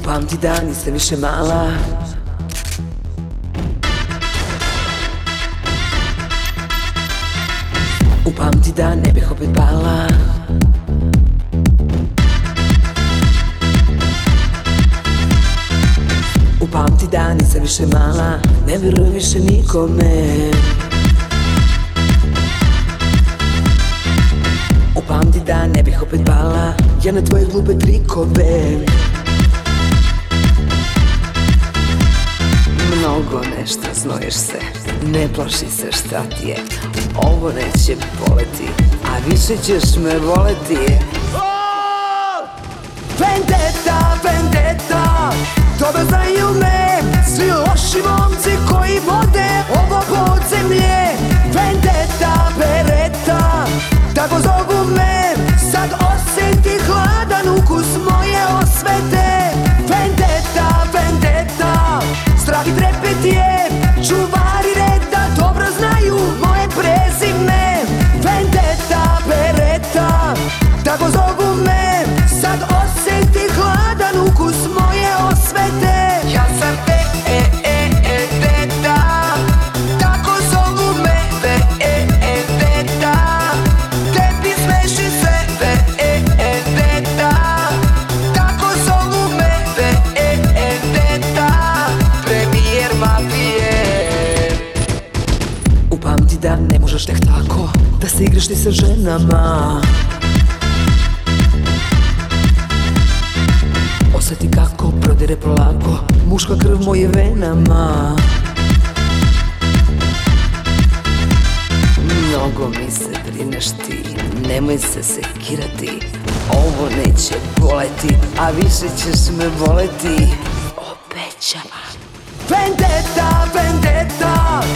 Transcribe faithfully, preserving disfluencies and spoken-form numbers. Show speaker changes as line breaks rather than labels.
Upamti da nisam više mala. Upamti da ne bih opet pala. Upamti da nisam više mala. Ne verujem više nikome. Upamti da ne bih opet pala. Ja na tvoje glupe trikove. Mnogo nešto znoješ se. Ne plaši se šta ti je. Ovo neće boleti, a više ćeš me voleti.
Vendetta, vendetta, dobro znaju me svi loši momci koji vode ovo podzemlje. Vendetta, beretta, tako zovu me. Sad osjeti hladan ukus moje osvete. Vendetta, vendetta, strah i trepet je. Čuvari reda dobro znaju moje prezime. Vendetta, beretta, tako zovu me. Sad osjeti hladan ukus moje osvete. Ja sam vendetta, tako zovu me. Vendetta, tebi smeši sve. Vendetta, tako zovu me. Vendetta, premijer mafije.
Upamti da ne možeš tek tako da se igraš ti sa ženama. Osjeti kako prodire polako muška krv moje venama. Mnogo mi se brineš ti, nemoj se sekirati. Ovo neće boleti, a više ćeš me voleti. Obećavam.
Vendetta, vendetta,